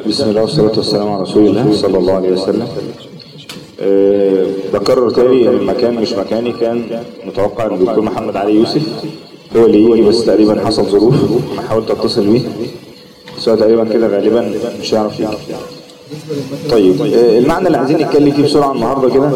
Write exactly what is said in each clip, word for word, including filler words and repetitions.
بسم الله والصلاة والسلام على رسول الله صلى الله عليه وسلم. أه بكرر تاني ان المكان مش مكاني، كان متوقع ان الدكتور محمد علي يوسف هو اللي يجي، بس تقريبا حصل ظروف. انا حاولت اتصل بيه بس هو تقريبا كده غالبا مش هيعرف يجي. طيب أه المعنى اللي عايزين نتكلم فيه بسرعة النهارده كده،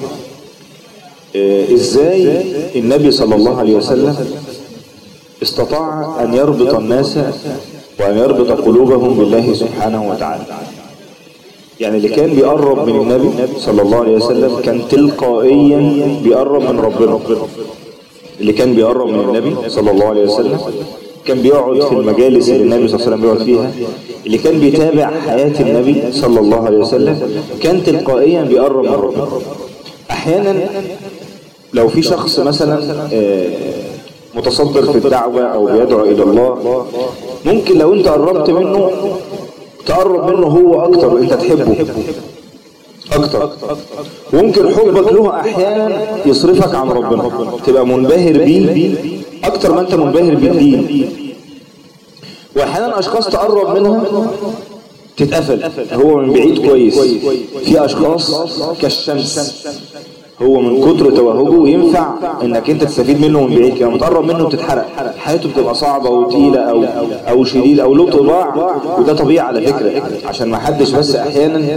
أه ازاي النبي صلى الله عليه وسلم استطاع ان يربط الناس وأن يربط قلوبهم بالله سبحانه وتعالى. يعني اللي كان بيقرب من النبي صلى الله عليه وسلم كان تلقائيا بيقرب من ربنا. اللي كان بيقرب من النبي صلى الله عليه وسلم كان بيقعد في المجالس اللي النبي صلى الله عليه وسلم بيقعد فيها. اللي كان بيتابع حياة النبي صلى الله عليه وسلم كان تلقائيا بيقرب من ربنا. أحيانا لو في شخص مثلا متصدر في الدعوة أو بيدعو إلى الله، ممكن لو أنت قربت منه تقرب منه هو أكتر، أنت تحبه أكتر. وممكن حبك له أحيانا يصرفك عن ربنا، تبقى منبهر بيه أكتر ما أنت منبهر بالدين. وأحيانا أشخاص تقرب منها تتقفل، هو من بعيد كويس. في أشخاص كالشمس، هو من كتر توهجه ينفع انك انت تستفيد منه من بعيد كده، متقرب منه بتتحرق، حياته بتبقى صعبه وتقيله او او شديده او له طباع. وده طبيعي على فكره، عشان ما حدش بس احيانا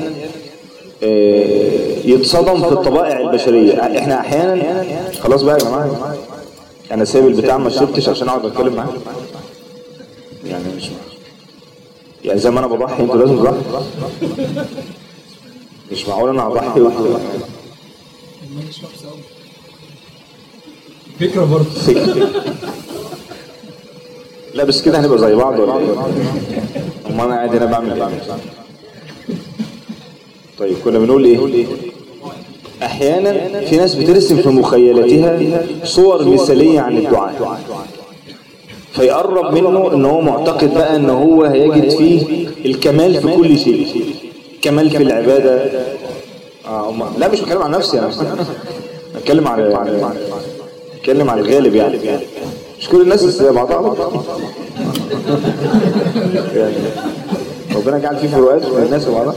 يتصدم في الطبائع البشريه. احنا احيانا خلاص بقى يا جماعه، انا سايب البتاع ما شربتش عشان اقعد اتكلم معاه. يعني مش يعني زي ما انا بضحي انتوا لازم تضحوا. مش معقول انا هضحي واحده فكرة برضه فكرة. لا بس كده هنبقى زي بعض ولا ايه؟ امال انا قاعد هنا بعمل ايه؟ طيب كنا بنقول ايه؟ احيانا في ناس بترسم في مخيلتها صور مثالية عن الدعاء، فيقرب منه ان هو معتقد بقى ان هو هيجد فيه الكمال في كل شيء، كمال في العبادة. آه لا مش بتكلم عن نفسي انا، بتكلم على بتكلم على الغالب. يعني مش كل الناس زي بعضها يعني ربنا جعل فيه فروقات بين الناس وبعضها.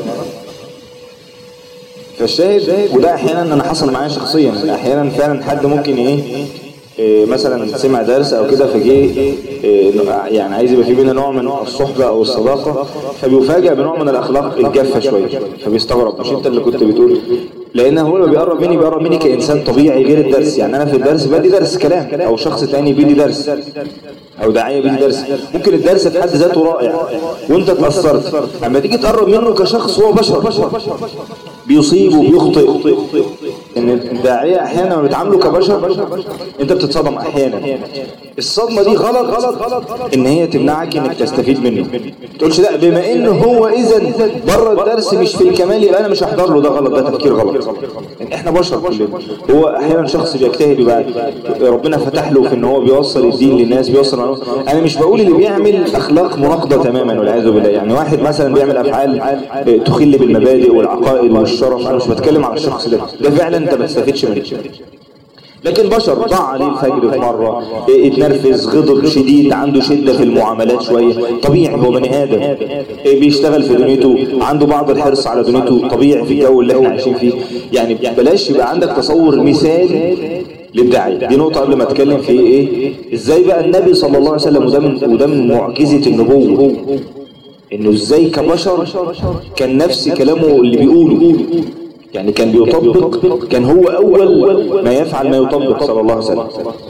فالشاهد، وده احيانا انا حصل معايا شخصيا، احيانا فعلا حد ممكن ايه إيه مثلا سمع درس او كده فجي إيه يعني عايز يبقى في بينا نوع من الصحبه او الصداقه، فبيفاجئ بنوع من الاخلاق الجافه شويه، فبيستغرب. مش انت اللي كنت بتقول؟ لان هو لما بيقرب مني بيقرب مني كانسان طبيعي غير الدرس. يعني انا في الدرس بدي درس كلام، او شخص تاني بيدي درس، او داعيه بيدي درس. ممكن الدرس في حد ذاته رائع وانت اتاثرت، اما تيجي تقرب منه كشخص هو بشر بيصيب وبيخطئ. ان الداعيه احيانا لما بيتعاملوا كبشر انت بتتصدم احيانا. الصدمه دي غلط غلط ان هي تمنعك انك تستفيد منه. ما تقولش لا بما انه هو اذا بره الدرس مش في الكمال يبقى انا مش هحضر له. ده غلط، ده تفكير غلط. يعني احنا بشر كلنا. هو احيانا شخص بيجتهد يبقى ربنا فتح له في ان هو بيوصل الدين للناس، بيوصل معلومات. انا مش بقول اللي بيعمل اخلاق مناقضه تماما والعياذ بالله. يعني واحد مثلا بيعمل افعال تخل بالمبادئ والعقائد والشرف، انا مش بتكلم على الشخص ده، ده فعلا انت ما تستفيدش منه. لكن بشر ضاع عليه الفجر في مرة، اتنرفز، غضب شديد، عنده شدة في المعاملات شوية، طبيعي، هو بني آدم بيشتغل في دنيته، عنده بعض الحرص على دنيته، طبيعي في الجو اللي احنا عايشين فيه. يعني بلاش يبقى عندك تصور مثالي للداعية. دي نقطة قبل ما اتكلم في ايه ازاي بقى النبي صلى الله عليه وسلم، وده من وده من معجزة النبوة، انه ازاي كبشر كان نفس كلامه اللي بيقوله. يعني كان بيطبق، كان هو أول ما يفعل ما يطبق صلى الله عليه وسلم.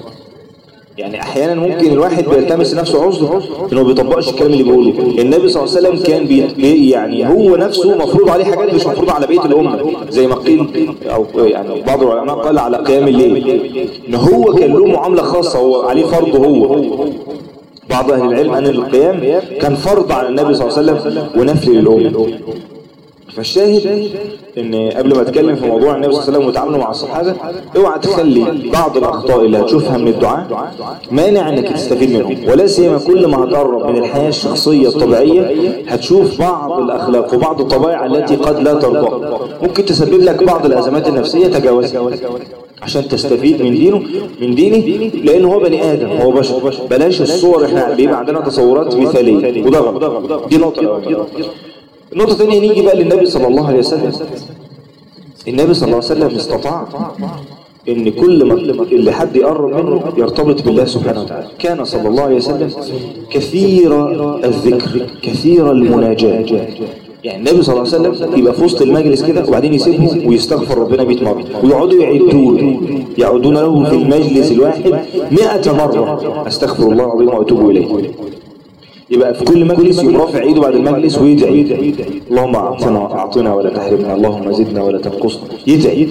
يعني أحيانا ممكن الواحد بيلتمس نفسه عذر إنه بيطبقش الكلام اللي بيقوله. النبي صلى الله عليه وسلم كان بي يعني هو نفسه مفروض عليه حاجات مش مفروض على بقية الأمة، زي ما قيل أو يعني بعض العلماء قال على قيام الليل، إن هو كان له معاملة خاصة، هو عليه فرض. هو بعض أهل العلم أن القيام كان فرض على النبي صلى الله عليه وسلم ونفل للأمة. فالشاهد ان قبل ما اتكلم في موضوع النبي صلى الله عليه وسلم وتعامله مع الصحابه، اوعى تخلي بعض الاخطاء اللي هتشوفها من الدعاء مانع انك تستفيد منهم. ولا سيما كل ما هتقرب من الحياه الشخصيه الطبيعيه هتشوف بعض الاخلاق وبعض الطبائع التي قد لا ترضى، ممكن تسبب لك بعض الازمات النفسيه. تجاوزها عشان تستفيد من دينه من دينه لانه هو بني ادم، هو بشر. بلاش الصور، احنا بيبقى عندنا تصورات مثاليه وده غلط. دي نقطه. النقطة الثانية نيجي بقى للنبي صلى الله عليه وسلم. النبي صلى الله عليه وسلم استطاع ان كل ما اللي حد يقرب منه يرتبط بالله سبحانه وتعالى. كان صلى الله عليه وسلم كثير الذكر كثير المناجاة. يعني النبي صلى الله عليه وسلم يبقى في وسط المجلس كده وبعدين يسيبهم ويستغفر ربنا مئة مرة ويقعدوا يعدون يعودون له في المجلس الواحد مئة مرة استغفر الله العظيم واتوب اليه. يبقى في كل مجلس يقوم رافع ايده بعد المجلس ويدعي اللهم اعطنا اعطنا ولا تحرمنا اللهم زدنا ولا تنقصنا. يدعي.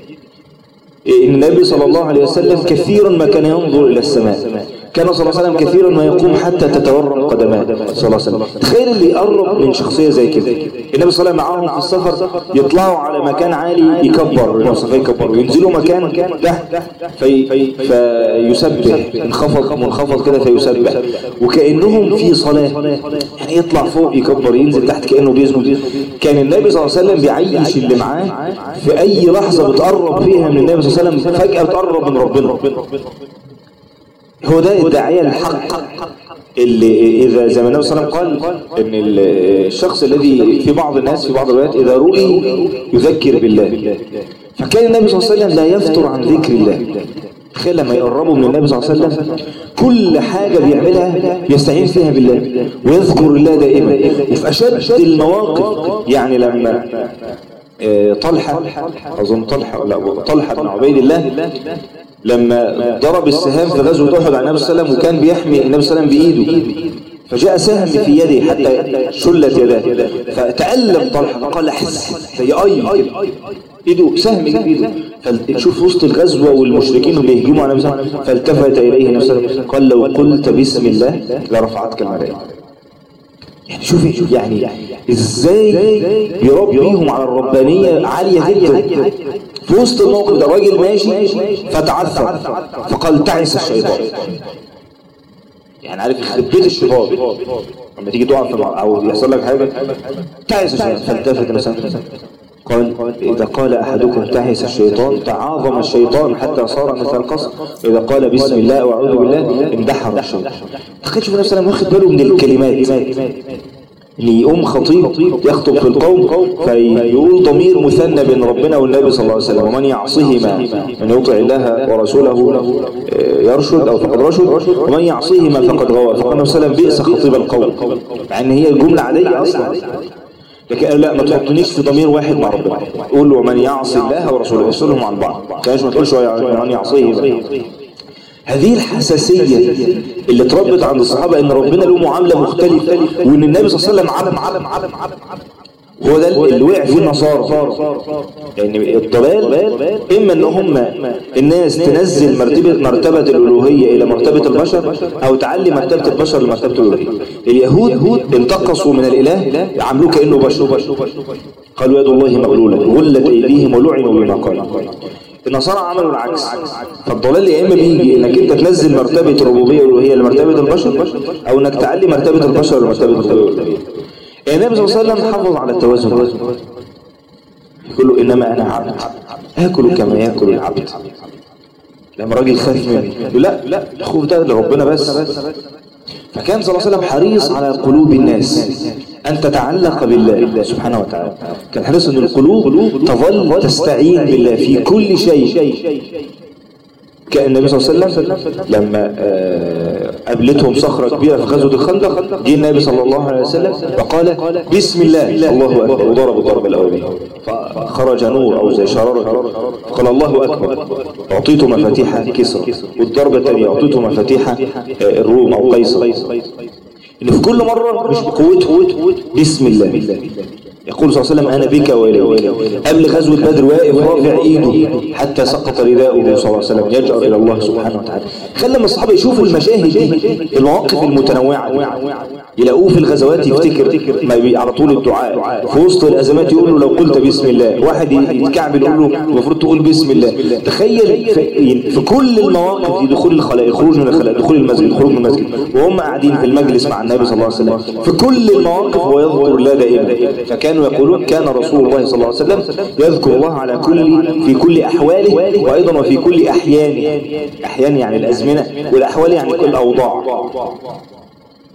النبي صلى الله عليه وسلم كثيرا ما كان ينظر الى السماء. كان صلى الله عليه وسلم كثيرا ما يقوم حتى تتورم قدماه صلى الله عليه وسلم. تخيل اللي يقرب من شخصيه زي كده. النبي صلى الله عليه وسلم معاهم في السفر يطلعوا على مكان عالي يكبر المصطفى يكبر وينزلوا مكان تحت في فيسبح انخفض منخفض كده فيسبح وكانهم في صلاه. يعني يطلع فوق يكبر ينزل تحت كانه بيسجد. كان النبي صلى الله عليه وسلم بيعيش اللي معاه في اي لحظه بتقرب فيها من النبي صلى الله عليه وسلم فجاه بتقرب من ربنا. هو ده الداعية الحق اللي إذا زي ما النبي صلى الله عليه وسلم قال إن الشخص الذي في بعض الناس في بعض الروايات إذا رؤي يذكر بالله. فكان النبي صلى الله عليه وسلم لا يفتر عن ذكر الله. تخيل لما يقربوا من النبي صلى الله عليه وسلم كل حاجة بيعملها يستعين فيها بالله ويذكر الله دائما. وفي أشد المواقف يعني لما طلحة أظن طلحة لا طلحة بن عبيد الله لما ضرب السهام في غزوة أحد على النبي صلى الله عليه وسلم وكان بيحمي النبي صلى الله عليه وسلم بإيده فجاء سهم في يده حتى شلت يداه فتألم طلحة فقال احس زي أي إيده سهم في إيده. فشوف وسط الغزوة والمشركين اللي يهجموا على النبي صلى الله عليه وسلم فالتفت إليه النبي صلى الله عليه وسلم قال لو قلت بسم الله لرفعتك الملائكة. يعني شوفي شوف يعني ازاي بيربيهم على الربانية عالية جدا. في وسط الموقف ده راجل ماشي فتعثر فقال تعس الشيطان. يعني عارف يخرب بيت الشيطان لما تيجي تقع في او يحصل لك حاجه تعس الشيطان. فالتفت مثلا قال إذا قال أحدكم تعس الشيطان تعاظم الشيطان حتى صار مثل القصر. إذا قال بسم الله وأعوذ بالله اندحر الشيطان. تخيل شوف نفسه لما واخد باله من الكلمات اللي يقوم خطيب يخطب في القوم فيقول ضمير مثنى بين ربنا والنبي صلى الله عليه وسلم ومن يعصيهما من يطع الله ورسوله يرشد أو فقد رشد ومن يعصيهما فقد غوى. فقال النبي صلى الله عليه وسلم بئس خطيب القوم مع ان هي الجملة عادية أصلا. لكن لا ما تحطنيش في ضمير واحد مع ربنا. قول له من يعصي الله ورسوله يفصلهم عن بعض. كانش ما تقولش من يعصيه. هذه الحساسية اللي اتربت عند الصحابة ان ربنا له معاملة مختلفة وان النبي صلى الله عليه وسلم علم علم علم علم هو ده اللي وقع فيه النصارى. يعني الضلال اما ان هم الناس تنزل مرتبة مرتبة الالوهية الى مرتبة البشر او تعلي مرتبة البشر لمرتبة الالوهية. اليهود انتقصوا من الاله عملوه كانه بشر قالوا يد الله مغلولة غلت ايديهم ولعنوا بما قالوا. النصارى عملوا العكس. فالضلال يا اما بيجي انك انت تنزل مرتبة الربوبية والالوهية لمرتبة البشر او انك تعلي مرتبة البشر لمرتبة الالوهية. النبي صلى الله عليه وسلم حافظ على التوازن. يقول له انما انا عبد اكل كما ياكل العبد. لما راجل خاف مني يقول لا لا الخوف ده لربنا بس. فكان صلى الله عليه وسلم حريص على قلوب الناس ان تتعلق بالله سبحانه وتعالى. كان حريص ان القلوب تظل تستعين بالله في كل شيء. كان النبي صلى الله عليه وسلم لما قابلتهم صخرة كبيرة في غزوة الخندق جه النبي صلى الله عليه وسلم وقال بسم الله الله أكبر وضرب الضرب الأولي فخرج نور أو زي شرارة فقال الله أكبر أعطيته مفاتيح كسرى والضربة الثانية أعطيته مفاتيح الروم أو قيصر. إن في كل مرة مش بقوته بسم الله. يقول صلى الله عليه وسلم أنا بك وإليك. قبل غزوة بدر واقف رافع إيده حتى سقط رداؤه صلى الله عليه وسلم يجأر إلى الله سبحانه وتعالى. خلى من الصحابة يشوفوا المشاهد دي المواقف المتنوعة يلاقوه في الغزوات يفتكر ما على طول الدعاء في وسط الأزمات يقول له لو قلت بسم الله. واحد يتكعبل يقول له المفروض تقول بسم الله. تخيل في كل المواقف في دخول الخلاء خروج من الخلاء دخول المسجد خروج من المسجد وهم قاعدين في المجلس مع النبي صلى الله عليه وسلم في كل المواقف هو يذكر الله دائما. فكان يقولون كان رسول الله صلى الله عليه وسلم يذكر الله على كل في كل أحواله وأيضا وفي كل أحيانه. أحيان يعني الأزمنة والأحوال يعني كل أوضاع.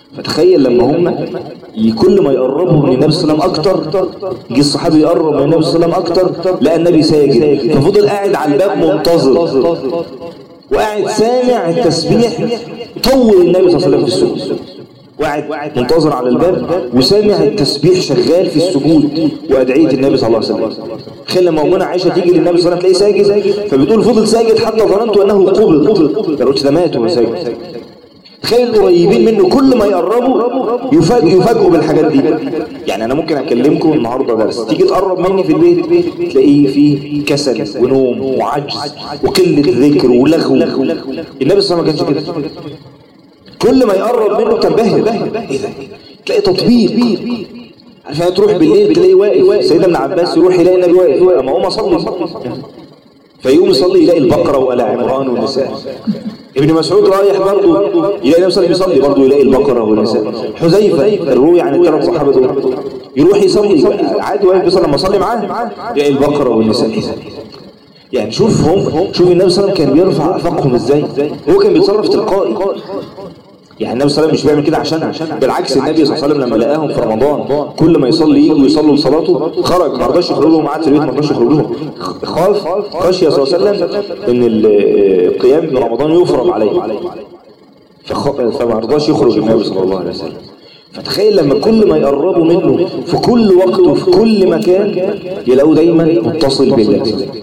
فتخيل لما هم كل ما يقربوا من النبي صلى الله عليه وسلم اكتر، جه الصحابي يقرب من النبي صلى الله عليه وسلم اكتر، لقى النبي ساجد، ففضل قاعد على الباب منتظر وقاعد سامع التسبيح. طول النبي صلى الله عليه وسلم في السجود، وقاعد منتظر على الباب وسامع التسبيح شغال في السجود وادعيه النبي صلى الله عليه وسلم. تخيل لما امنا عائشه تيجي للنبي صلى الله عليه وسلم تلاقيه ساجد، فبتقول فضل ساجد حتى ظننت انه قبض قبض قلت ده مات وهو ساجد. تخيل قريبين منه كل ما يقربوا يفاجئوا يفاجئوا بالحاجات دي. يعني انا ممكن اكلمكم النهارده درس، تيجي تقرب مني في البيت تلاقيه فيه كسل ونوم وعجز وقله ذكر ولغو. النبي صلى الله عليه وسلم ما كانش كده، كل ما يقرب منه تنبهر. ايه ده؟ تلاقي تطبيق. عشان تروح بالليل تلاقيه واقف، سيدنا ابن عباس يروح يلاقي النبي واقف، اما اقوم اصلي فيقوم يصلي يلاقي البقره وآل عمران والنساء. ابن مسعود رايح برضه يلاقي نفسه بيصلي برضه يلاقي البقره والنساء. حذيفه الروي عن الثلاث صحابه دول يروح يصلي عادي واقف بيصلي، لما اصلي معاه يلاقي البقره والنساء. يعني شوف هم شوف النبي صلى الله عليه وسلم كان بيرفع افاقهم ازاي، هو كان بيتصرف تلقائي. يعني النبي صلى الله عليه وسلم مش بيعمل كده عشان، بالعكس النبي صلى الله عليه وسلم لما لقاهم في رمضان كل ما يصلي يجوا يصلوا صلاته خرج، ما رضاش يخرج لهم، قعد في البيت ما رضاش يخرج لهم، خاف خشيه صلى الله عليه وسلم ان القيام برمضان يفرض عليه، فما رضاش يخرج النبي صلى الله عليه وسلم. فتخيل لما كل ما يقربوا منه في كل وقت وفي كل مكان يلاقوه دايما متصل بالله.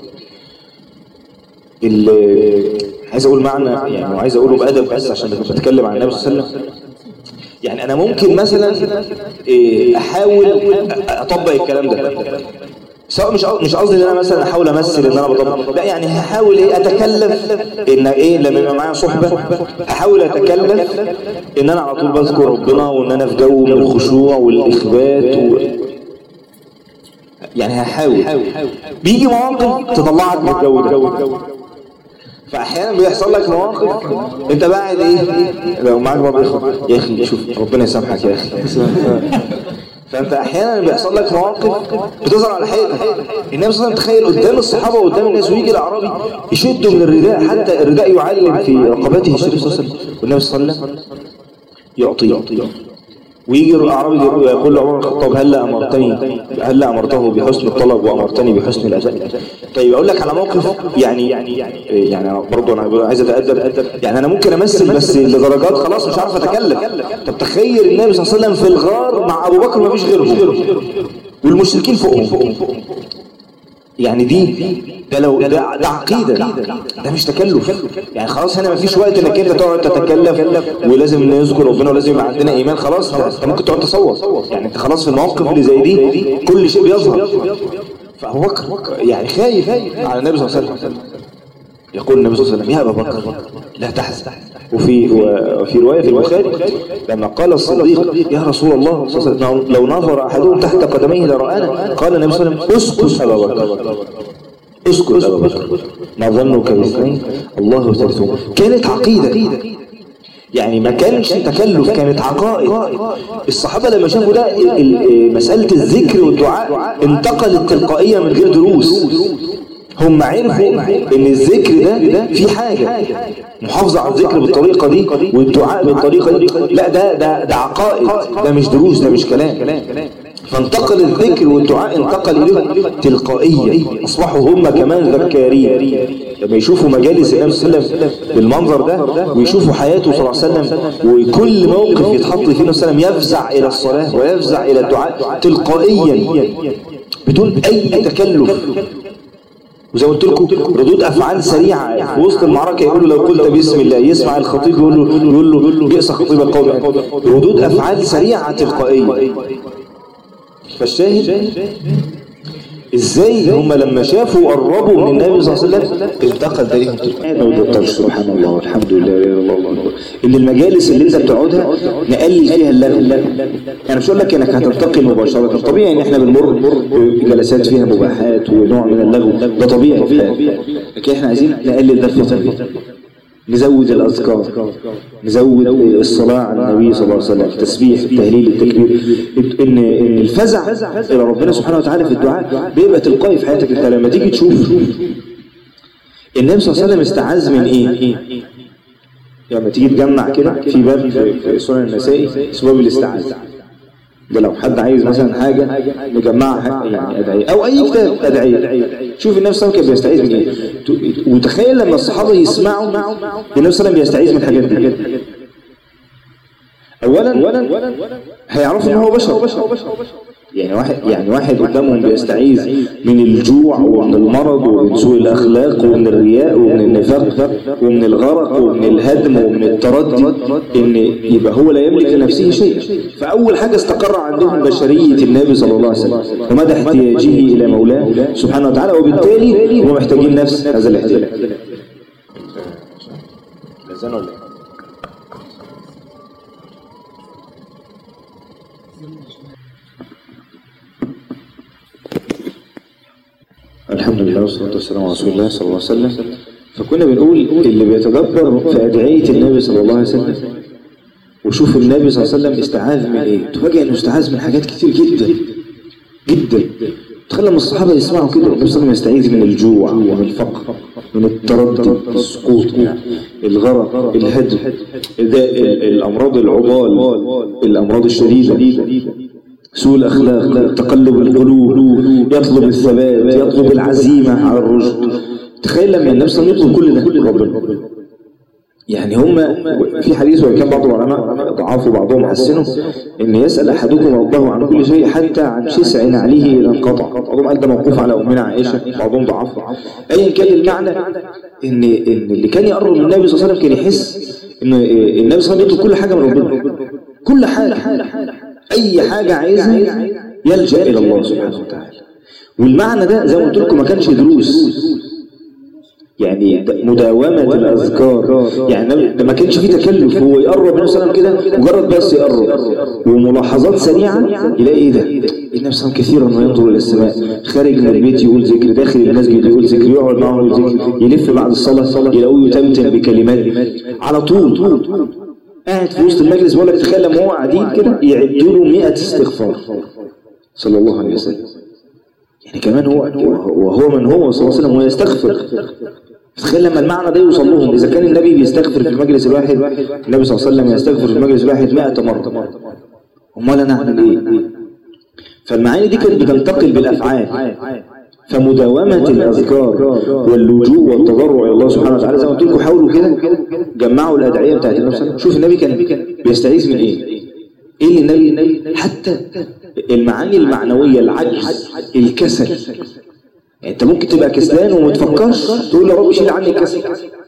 عايز اقول معنى يعني وعايز اقوله بادب بس عشان بتكلم عن النبي صلى الله عليه وسلم. يعني انا ممكن مثلا احاول اطبق الكلام ده، سواء مش مش قصدي ان انا مثلا احاول امثل ان انا بطبق، لا يعني هحاول ايه اتكلف ان ايه لما يبقى معايا صحبه احاول اتكلف ان انا على طول بذكر ربنا وان انا في جو من الخشوع والاخبات و... يعني هحاول. بيجي مواقف تطلعك من الجو ده، فاحيانا بيحصل لك مواقف انت بعد ايه لو معاك بابا يا اخي شوف ربنا يسامحك يا اخي، فانت احيانا بيحصل لك مواقف بتظهر على حقيقه. النبي صلى الله عليه وسلم تخيل قدام الصحابه وقدام الناس ويجي الاعرابي يشدوا من الرداء حتى الرداء يعلم في رقبته الشريف صلى الله عليه وسلم، والنبي صلى الله عليه وسلم يعطيه. ويجي الاعرابي يقول لعمر الخطاب هلا امرتني هلا امرته بحسن الطلب وامرتني بحسن الاداء. طيب اقول لك على موقف يعني يعني برضه انا عايز اتادب، يعني انا ممكن امثل بس لدرجات خلاص مش عارف اتكلم. طب تخيل النبي صلى الله عليه وسلم في الغار مع ابو بكر ومفيش غيرهم والمشركين فوقهم، يعني دي ده لو ده, ده عقيده، ده مش تكلف. يعني خلاص هنا مفيش وقت انك انت تقعد تتكلف ولازم نذكر ربنا ولازم يبقى عندنا ايمان، خلاص انت ممكن تقعد تصور. يعني انت خلاص في المواقف اللي زي دي كل شيء بيظهر. فابو بكر يعني خايف على النبي صلى الله عليه وسلم، يقول النبي صلى الله عليه وسلم يا ابا بكر لا تحزن. وفي وفي روايه في البخاري لما قال الصديق يا رسول الله صلى الله عليه وسلم لو نظر احدهم تحت قدميه لرآنا، قال النبي صلى الله عليه وسلم اسكت ابا بكر اسكت ابا بكر ما ظنك باثنين الله ثالثهما. كانت عقيده، يعني ما كانش تكلف، كانت عقائد. الصحابه لما شافوا ده مساله الذكر والدعاء انتقلت تلقائيا من غير دروس. هم عرفوا ان الذكر ده في حاجه محافظه على الذكر بالطريقه دي والدعاء بالطريقه دي، لا ده ده ده عقائد، ده مش دروس، ده مش كلام. فانتقل الذكر والدعاء انتقل اليهم تلقائيا، اصبحوا هم كمان ذكارين. لما يشوفوا مجالس النبي صلى الله عليه وسلم بالمنظر ده ويشوفوا حياته صلى الله عليه وسلم وكل موقف يتحط فيه النبي صلى الله عليه وسلم يفزع الى الصلاه ويفزع الى الدعاء تلقائيا بدون اي تكلف. وزي ما قلت لكم ردود افعال سريعه في وسط المعركه، يقول له لو قلت بسم الله، يسمع الخطيب يقول له يقول له بئس خطيب القوم. ردود افعال سريعه تلقائيه. فالشاهد ازاي هم لما شافوا قربوا من النبي صلى الله عليه وسلم انتقل ده ليهم. سبحان الله والحمد لله لا اله الا الله. ان المجالس اللي انت بتقعدها نقلل فيها اللغو. يعني مش هقول لك انك هتنتقل مباشره، طبيعي ان احنا بنمر بجلسات فيها مباحات ونوع من اللغو، ده طبيعي في الحياه، لكن احنا عايزين نقلل ده الفتره دي، نزود الاذكار، نزود الصلاه على النبي صلى الله عليه وسلم، التسبيح، التهليل، التكبير. ان ان الفزع الى ربنا سبحانه وتعالى في الدعاء بيبقى تلقائي في حياتك. انت لما تيجي تشوف النبي صلى الله عليه وسلم استعاذ من ايه؟ يعني تيجي تجمع كده في باب في سنن النسائي اسمه باب الاستعاذة، ده لو حد عايز مثلا حاجة نجمعها يعني أدعية أو أي كتاب أدعية. شوف النبي صلى الله عليه وسلم كان بيستعيذ من إيه، وتخيل لما الصحابة يسمعوا النبي صلى الله عليه وسلم بيستعيذ من الحاجات دي. أولا هيعرفوا إن هو بشر، يعني واحد يعني واحد قدامهم بيستعيذ من الجوع ومن المرض ومن سوء الأخلاق ومن الرياء ومن النفاق ومن الغرق ومن الهدم ومن التردي، إن يبقى هو لا يملك لنفسه شيء. فأول حاجة استقر عندهم بشرية النبي صلى الله عليه وسلم ومدى احتياجه إلى مولاه سبحانه وتعالى، وبالتالي هم محتاجين نفس هذا الاحتياج. لازال ولا ايه؟ الحمد لله والصلاة والسلام على رسول الله صلى الله عليه وسلم. فكنا بنقول اللي بيتدبر في أدعية النبي صلى الله عليه وسلم وشوف النبي صلى الله عليه وسلم استعاذ من ايه، تفاجئ انه استعاذ من حاجات كتير جدا جدا. تخيل لما الصحابة يسمعوا كده النبي صلى الله عليه وسلم يستعيذ من الجوع ومن الفقر، من التردي، السقوط، الغرق، الهدم، الأمراض العضال، الأمراض الشديدة، سوء الأخلاق، تقلب القلوب، يطلب الثبات، يطلب العزيمة على الرشد. تخيل لما النبي صلى الله عليه وسلم يطلب كل ده ربنا. يعني هم في حديث وإن كان بعض العلماء ضعفوا بعضهم حسنوا إن يسأل أحدكم ربه عن كل شيء حتى عن شسع عليه إذا انقطع. بعضهم قال ده موقوف على أمنا عائشة، بعضهم ضعفوا. أيا كان المعنى إن إن اللي كان يقرب من النبي صلى الله عليه وسلم كان يحس إن النبي صلى الله عليه وسلم يطلب كل حاجة من ربنا، كل حاجة، أي حاجة عايزها يلجأ إلى الله سبحانه وتعالى. والمعنى ده زي ما قلت لكم ما كانش دروس، يعني مداومة الأذكار، يعني ما كانش فيه تكلف، هو يقرب من سلام كده مجرد بس يقرب وملاحظات سريعة يلاقي إيه ده؟ النبي صلى كثيرا ما ينظر إلى السماء، خارج من البيت يقول ذكر، داخل المسجد يقول ذكر، يقعد معه يقول ذكر، يلف بعد الصلاة يلاقوه يتمتم بكلمات على طول. قاعد في وسط المجلس بقول لك تخيل لما هو قاعدين كده يعدوا له مئة استغفار صلى الله عليه وسلم. يعني كمان هو وهو من هو صلى الله عليه وسلم ويستغفر. تخيل لما المعنى ده يوصل لهم، إذا كان النبي بيستغفر في المجلس الواحد، النبي صلى الله عليه وسلم يستغفر في المجلس الواحد مئة مرة، امال انا اعمل ايه؟ فالمعاني دي كانت بتنتقل بالافعال. فمداومة الأذكار واللجوء والتضرع إلى الله سبحانه وتعالى زي ما قلت لكم، حاولوا كده جمعوا الأدعية بتاعت النبي صلى الله عليه وسلم. شوف النبي كان بيستعيذ من إيه؟ إيه اللي النبي حتى المعاني المعنوية، العجز، الكسل. يعني أنت ممكن تبقى كسلان وما تفكرش تقول يا رب شيل عني الكسل.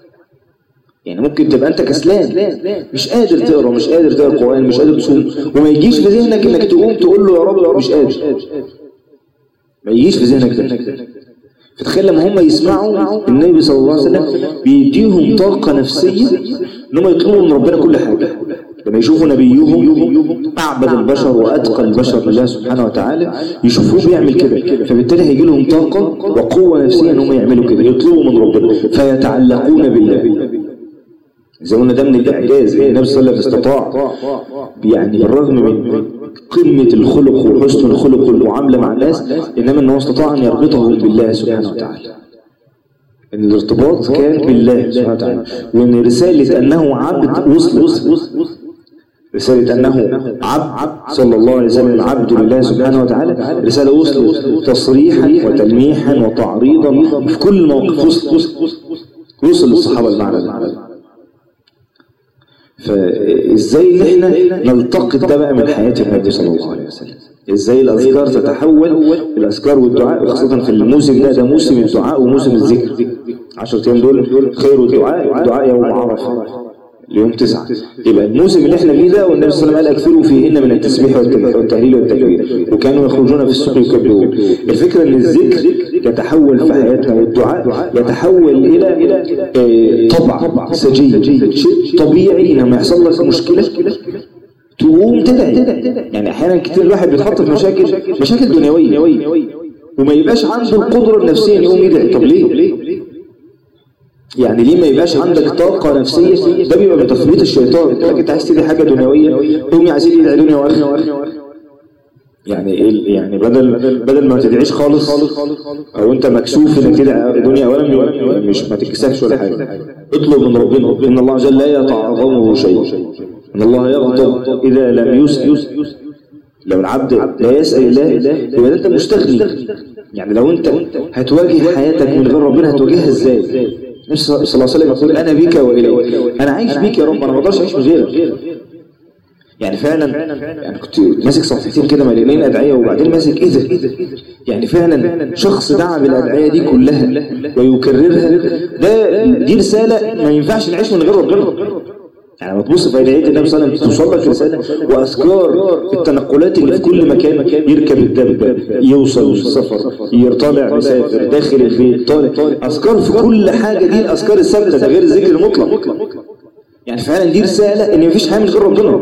يعني ممكن تبقى أنت كسلان مش قادر تقرأ، مش قادر تقرأ القرآن، مش قادر تصوم، وما يجيش في ذهنك إنك تقوم تقول له يا رب مش قادر، ما يجيش في ذهنك ده. فتخيل لما هم يسمعوا النبي صلى الله عليه وسلم بيديهم طاقة نفسية انهم يطلبوا من ربنا كل حاجة. لما يشوفوا نبيهم أعبد البشر وأتقى البشر لله سبحانه وتعالى يشوفوه بيعمل كده، فبالتالي هيجي لهم طاقة وقوة نفسية انهم يعملوا كده، يطلبوا من ربنا فيتعلقون بالله. زي ما ده من الإعجاز، النبي صلى الله عليه وسلم استطاع يعني بالرغم من قمة الخلق وحسن الخلق والمعاملة مع الناس، إنما أنه استطاع أن يربطهم بالله سبحانه وتعالى. إن الارتباط كان بالله سبحانه وتعالى، وإن رسالة أنه عبد وصلت، رسالة أنه عبد صلى الله عليه وسلم عبد لله سبحانه وتعالى، رسالة وصلت تصريحا وتلميحا وتعريضا في كل موقف، وصل للصحابة المعنى ده. فإزاي نحن نلتقط ده بقى من حياة النبي صلى الله عليه وسلم؟ إزاي الأذكار تتحول، الأذكار والدعاء خاصة في الموسم ده، ده موسم الدعاء وموسم الذكر. عشرة أيام دول خير الدعاء، الدعاء يوم عرفة ليوم تسعة. يبقى الموسم اللي احنا فيه ده والنبي صلى الله عليه وسلم قال اكثروا فيهن من التسبيح والتهليل والتكبير، وكانوا يخرجون في السوق يكبرون. الفكرة ان الذكر يتحول في حياتنا والدعاء يتحول الى طبع سجي، شيء طبيعي. لما يحصل لك مشكلة تقوم تدعي. يعني احيانا كتير الواحد بيتحط في مشاكل مشاكل دنيوية وما يبقاش عنده القدرة النفسية ان يقوم يدعي. طب ليه؟ يعني ليه ما يبقاش عندك طاقة نفسية؟ ده بيبقى بتفريط الشيطان. انت عايز تدعي حاجة دنيوية، قوم يا عزيزي ادعي دنيا واخره. يعني ايه يعني بدل بدل ما تدعيش خالص او انت مكسوف انك تدعي الدنيا اولا مش ما تتكسفش ولا حاجه، اطلب من ربنا ان الله جل لا يتعظمه شيء، ان الله يغضب اذا لم يسأل. لو العبد لا يسأل الله يبقى انت مستغني. يعني لو انت هتواجه حياتك من غير ربنا هتواجهها ازاي؟ النبي صلى الله عليه وسلم يقول انا بك واليك، انا عايش بيك يا رب، انا ما اقدرش اعيش من غيرك. يعني فعلا يعني كنت ماسك صفحتين كده مليانين ادعيه وبعدين ماسك ايه ده؟ يعني فعلا شخص دعا بالادعيه دي كلها ويكررها، ده دي رساله ما ينفعش نعيش من غير ربنا. يعني لما تبص في ادعيه النبي صلى الله عليه وسلم توصل لك رساله واذكار التنقلات اللي في كل مكان، يركب الدابه، يوصل في السفر، يطالع مسافر، داخل البيت، طالع، اذكار في كل حاجه. دي الاذكار الثابته، ده غير الذكر المطلق. يعني فعلا دي رساله ان مفيش حاجه من غير ربنا.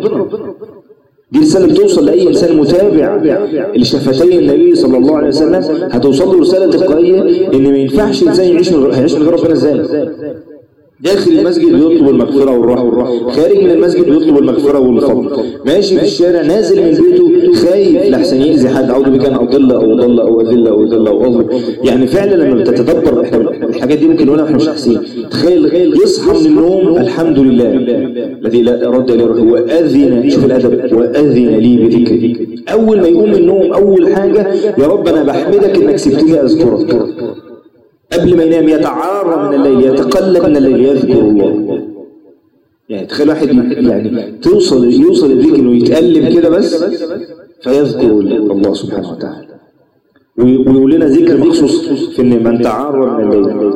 دي رساله بتوصل لاي انسان متابع لشفتي النبي صلى الله عليه وسلم، هتوصل له رساله تلقائيه ان ما ينفعش انسان يعيش من غير هيعيش من غير ربنا ازاي؟ داخل المسجد بيطلب المغفرة والرحمة، خارج من المسجد بيطلب المغفرة والفضل، ماشي في الشارع، نازل من بيته خايف لحسن يأذي حد، أعوذ بك أن أضل أو أضل أو أذل أو أذل أو أظلم. يعني فعلا لما بتتدبر احنا الحاجات دي ممكن نقولها واحنا مش حاسين. تخيل يصحى من النوم الحمد لله الذي لا رد لي روحه وأذن، شوف الأدب، وأذن لي بذكرك. أول ما يقوم من النوم أول حاجة يا رب أنا بحمدك إنك سبتني أذكرك. قبل ما ينام يتعارى من الليل، يتقلب من الليل، يذكر الله. يعني تخيل واحد يعني توصل يوصل الذكر انه يتقلب كده بس فيذكر الله سبحانه وتعالى. ويقول لنا ذكر مخصوص في ان من تعارى من الليل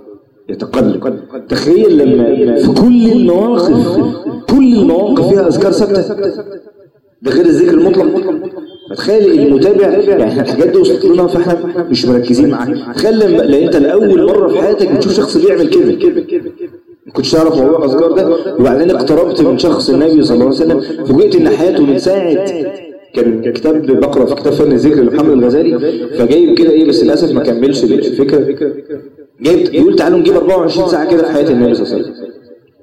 يتقلب. تخيل لما في كل المواقف كل المواقف فيها اذكار ثابته، ده غير الذكر المطلق. فتخيل المتابع يعني الحاجات دي وصلت لنا فاحنا مش مركزين معاها. تخيل لما انت لاول مره في حياتك بتشوف شخص بيعمل كده، ما كنتش تعرف موضوع الاذكار ده، وبعدين اقتربت من شخص النبي صلى الله عليه وسلم، فوجئت ان حياته من ساعه كان كتاب بقرا في كتاب فن الذكر لمحمد الغزالي، فجايب كده ايه بس للاسف ما كملش الفكره، جايب يقول تعالوا نجيب أربعة وعشرين ساعه كده في حياه النبي صلى الله عليه وسلم،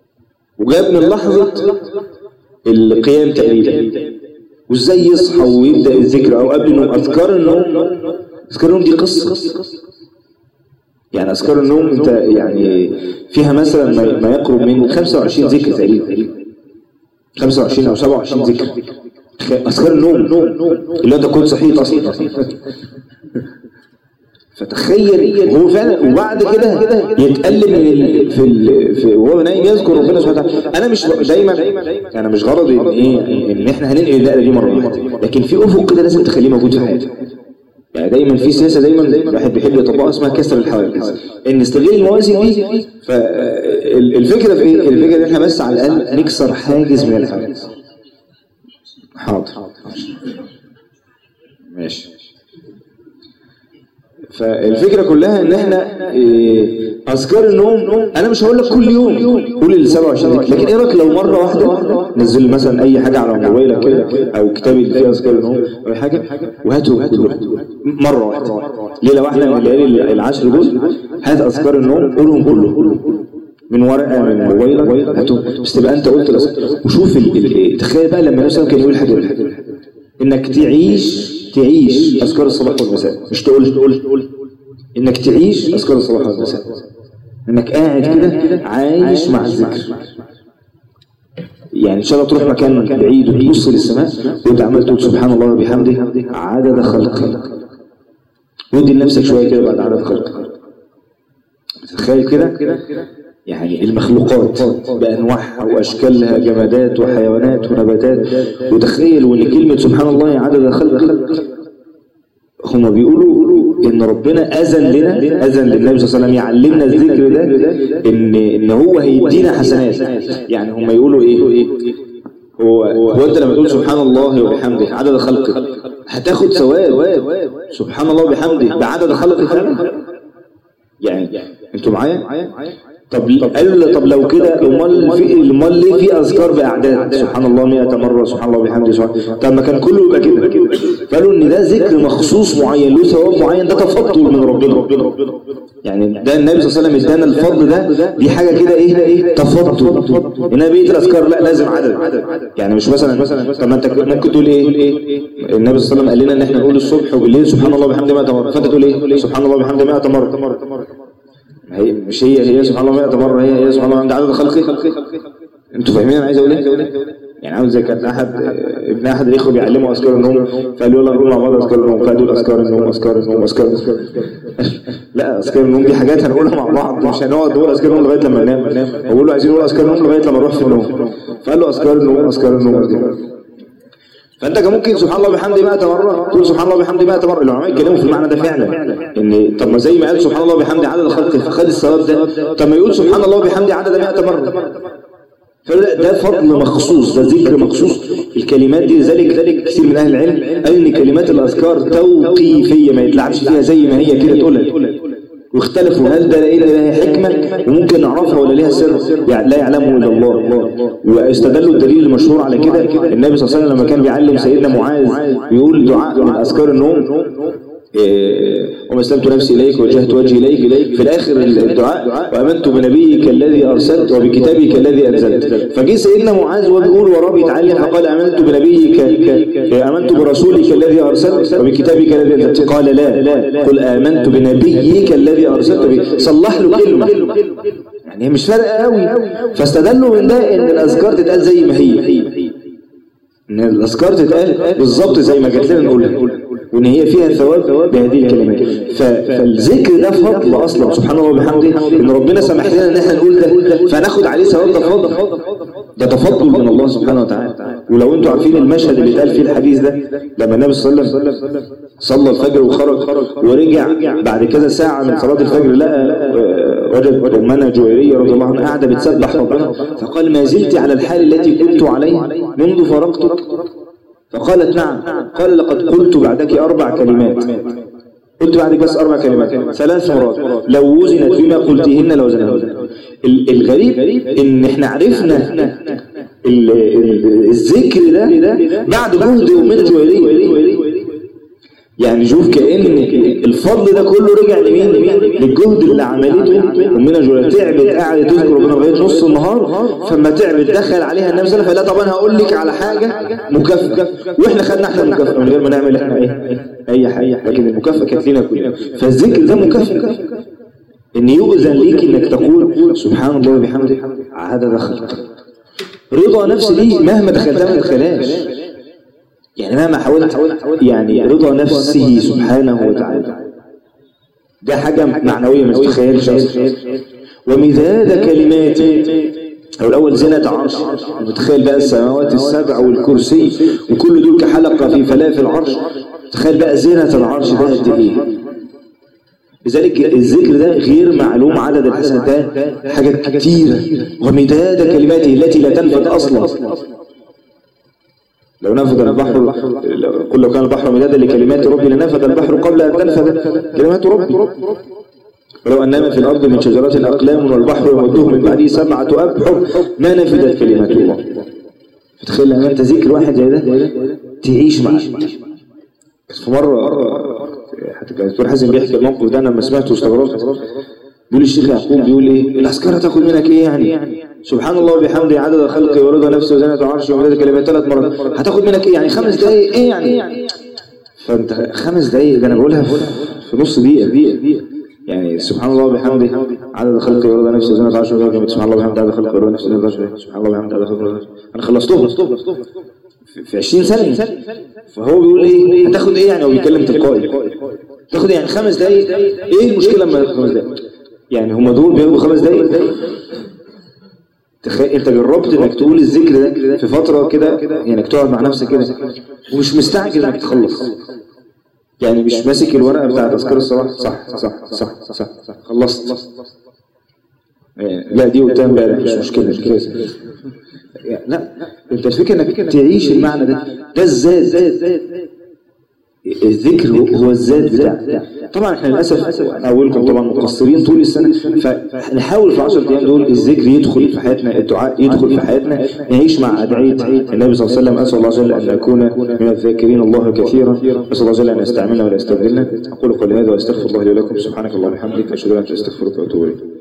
وجاب من لحظه القيام تقريبا وازاي يصحى ويبدا الذكر او قبل النوم. اذكار النوم اذكار النوم دي قصه. يعني اذكار النوم انت يعني فيها مثلا ما يقرب من خمسة وعشرين ذكر تقريبا، خمسة وعشرين او سبعة وعشرين ذكر. اذكار النوم اللي انت كنت صحيت اصلا. فتخيل هو فعلا وبعد كده يتقلب من في ال... في وهو نايم يذكر ربنا سبحانه وتعالى. انا مش دايما انا مش غرضي ان ايه ان احنا هننقل النقله دي مره واحده، لكن في افق كده لازم تخليه موجود في حياتك. يعني دايما في سياسه دايما الواحد بيحب يطبقها اسمها كسر الحواجز، ان نستغل الموازين دي. فالفكره في ايه؟ الفكره ان احنا بس على الاقل نكسر حاجز من الحواجز. حاضر ماشي. فالفكرة كلها ان احنا اذكار النوم انا مش هقول لك كل يوم قول ال سبعة وعشرين، لكن ايه رايك لو مرة واحدة نزل مثلا اي حاجة على موبايلك كده او كتاب اللي فيه اذكار النوم او حاجة وهاتوا كلهم مرة واحدة، ليلة واحدة من الليالي العشر دول هات اذكار النوم قولهم كلهم من ورقة من موبايلك هاتوا، بس تبقى انت قلت الأذكار. وشوف تخيل بقى لما مثلا كان يقول حاجة انك تعيش تعيش أذكار الصباح والمساء، مش تقول تقول إنك تعيش أذكار الصباح والمساء، إنك قاعد كده عايش مع الذكر. يعني إن شاء الله تروح مكان بعيد وتبص للسماء وأنت عمال تقول سبحان الله وبحمده عدد خلقه، ودي لنفسك شوية كده بعد عدد خلقه. تخيل كده يعني المخلوقات بأنواعها وأشكالها، جمادات وحيوانات ونباتات، وتخيل وإن كلمة سبحان الله عدد خلق. هم بيقولوا إن ربنا أذن لنا، أذن للنبي صلى الله عليه وسلم يعلمنا الذكر ده إن إن هو هيدينا حسنات. يعني هم يقولوا إيه؟ هو هو أنت لما تقول سبحان الله وبحمده عدد خلقه هتاخد ثواب سبحان الله وبحمده بعدد خلقه فعلا. يعني أنتوا معايا؟ طب قال طب لو كده امال في امال ليه في اذكار باعداد سبحان الله مئة مره سبحان الله وبحمده سبحان الله؟ طب ما كان كله يبقى كده. فقالوا ان ده ذكر مخصوص معين له ثواب معين، ده تفضل من ربنا. يعني ده النبي صلى الله عليه وسلم ادانا الفضل ده، دي حاجه كده ايه تفضل. انما بقيه الاذكار لا لازم عدد. يعني مش مثلا طب ما انت ممكن تقول ايه النبي صلى الله عليه وسلم قال لنا ان احنا نقول الصبح وبالليل سبحان الله وبحمده مئة مره، فانت تقول ايه سبحان الله وبحمده مئة مره. هي مش هي هي سبحان الله مئة مره، هي هي سبحان الله عند عدد خلقه. انتوا فاهمين انا عايز اقول ايه؟ يعني عاوز زي كان احد ابن احد الاخوه بيعلموا اذكار النوم، فقال يلا نقول مع بعض اذكار النوم، فقالوا اذكار النوم اذكار النوم اذكار النوم. لا اذكار النوم دي حاجات هنقولها مع بعض، مش هنقعد نقول اذكار النوم لغايه لما ننام. بقول له عايزين نقول اذكار النوم لغايه لما نروح في النوم، فقال له اذكار النوم اذكار النوم. فانت كان ممكن سبحان الله وبحمده مئة مره تقول سبحان الله وبحمده مئة مره. العلماء اتكلموا في المعنى ده فعلا، ان طب ما زي ما قال سبحان الله وبحمده عدد خلقه فخد الثواب ده، طب ما يقول سبحان الله وبحمده عدد مئة مره. فلا ده فضل مخصوص، ده ذكر مخصوص. الكلمات دي لذلك ذلك كثير من اهل العلم قال ان كلمات الاذكار توقيفيه ما يتلعبش فيها زي ما هي كده تقولها. واختلفوا هل ده لها حكمه وممكن نعرفها ولا لها سر يعني لا يعلمه الا الله. واستدلوا الدليل المشهور على كده النبي صلى الله عليه وسلم لما كان بيعلم سيدنا معاذ يقول دعاء من اذكار النوم وما اسلمت نفسي اليك ووجهت وجهي اليك، في الاخر الدعاء وامنت بنبيك الذي ارسلت وبكتابك الذي انزلت. فجه سيدنا معاذ وبيقول وراه بيتعلم فقال امنت بنبيك امنت برسولك الذي ارسلت وبكتابك الذي انزلت، قال لا قل امنت بنبيك الذي ارسلت. صلح له كلمه يعني هي مش فارقه قوي. فاستدلوا من ده ان الاذكار تتقال زي ما هي، ان الاذكار تتقال بالظبط زي ما جات لنا نقولها، وان هي فيها ثواب بهذه الكلمات. فالذكر ده فضل اصلا سبحان الله وبحمده، ان ربنا سمح لنا ان احنا نقول ده فناخد عليه ثواب. ده فضل، ده تفضل من الله سبحانه وتعالى. ولو انتوا عارفين المشهد اللي اتقال فيه الحديث ده لما النبي صلى الله عليه وسلم صلى الفجر وخرج ورجع بعد كذا ساعه من صلاه الفجر لقى وجد امنا جويريه رضي الله عنها قاعده بتسبح ربنا، فقال ما زلت على الحال التي كنت عليها منذ فارقتك؟ فقالت نعم. قال لقد قلت بعدك أربع كلمات، قلت بعدك بس أربع كلمات ثلاث مرات لو وزنت بما قلتهن لوزنهن. الغريب إن إحنا عرفنا الذكر ده بعد جهد أمنا جويرية. يعني شوف كأن الفضل ده كله رجع لمين؟ للجهد اللي عملته أمنا جويرية. تعبت قاعدة تذكر ربنا لغاية نص النهار، فما تعبت دخل عليها النبي صلى الله عليه وسلم فلا طب انا هقول لك على حاجه مكافاه، واحنا خدنا احنا المكافاه من غير ما نعمل احنا ايه اي حاجه، لكن المكافاه كانت لينا كلنا. فالذكر ده مكافاه، ان يؤذن ليك انك تقول سبحان الله وبحمده عدد خلقه. رضا نفس دي مهما دخلتها ما تدخلهاش، يعني مهما حاولت يعني رضا نفسه سبحانه وتعالى ده حاجه معنويه ما تتخيلش. ومذاد كلماته أو الأول زينة عرش، متخيل بقى السماوات السبع والكرسي وكل دول كحلقة في فلاف العرش، تخيل بقى زينة العرش ده قد إيه. لذلك الذكر ده غير معلوم عدد الحسنات، حاجات كتيرة. ومداد كلماته التي لا تنفد أصلا. لو نفد البحر قل لو كان البحر مدادا لكلمات ربي لنفد البحر قبل أن تنفد كلمات ربي. ولو أنما في الأرض من شجرات الأقلام والبحر يمده من بعده سبعة أبحر ما نفدت كلمات الله. فتخيل لما أنت ذكر واحد زي ده تعيش معه. في مرة حتى كان الدكتور حازم بيحكي الموقف ده، أنا لما سمعته واستغربت. بيقول الشيخ يعقوب بيقول إيه الأذكار هتاخد منك إيه يعني؟ سبحان الله وبحمده عدد خلقه ورضا نفسه وزنة عرشه ومداد كلمات ثلاث مرات، هتاخد منك إيه يعني؟ خمس دقايق إيه يعني؟ فأنت خمس دقايق ده أنا بقولها في نص دقيقة يعني. سبحان الله وبحمده عدد خلقه ورضا نفسه وزنة عرشه ومداد سبحان الله وبحمده عدد خلقه ورضا نفسه وزنة عرشه سبحان الله وبحمده عدد خلقه ورضا نفسه. أنا خلصتهم في عشرين ثانية. فهو بيقول إيه هتاخد إيه يعني؟ هو بيتكلم تلقائي تاخد يعني خمس دقايق. إيه المشكلة لما تاخد خمس دقايق يعني؟ هم دول بياخدوا خمس دقايق. تخيل انت جربت انك تقول الذكر ده في فتره كده يعني، انك تقعد مع نفسك كده ومش مستعجل انك تخلص، يعني مش ماسك الورقه بتاعت اذكار الصباح صح صح صح صح, صح. خلصت يعني لا دي قلتها امبارح مش مشكله مش كده يعني. لا انت الفكره انك تعيش المعنى ده. ده الذات الذكر هو الذات بتاعنا. طبعا احنا للاسف انا اقول لكم طبعا مقصرين طول السنه، فنحاول في العشر ايام دول الذكر يدخل في حياتنا، الدعاء يدخل في حياتنا، نعيش مع ادعيه النبي صلى الله عليه وسلم. اسال الله جل ان نكون من الذاكرين الله كثيرا، اسال الله جل ان يستعملنا ولا يستبدلنا. اقول قولي هذا واستغفر الله لي ولكم. سبحانك اللهم وبحمدك اشهد ان لا اله الا انت استغفرك واتوب اليك.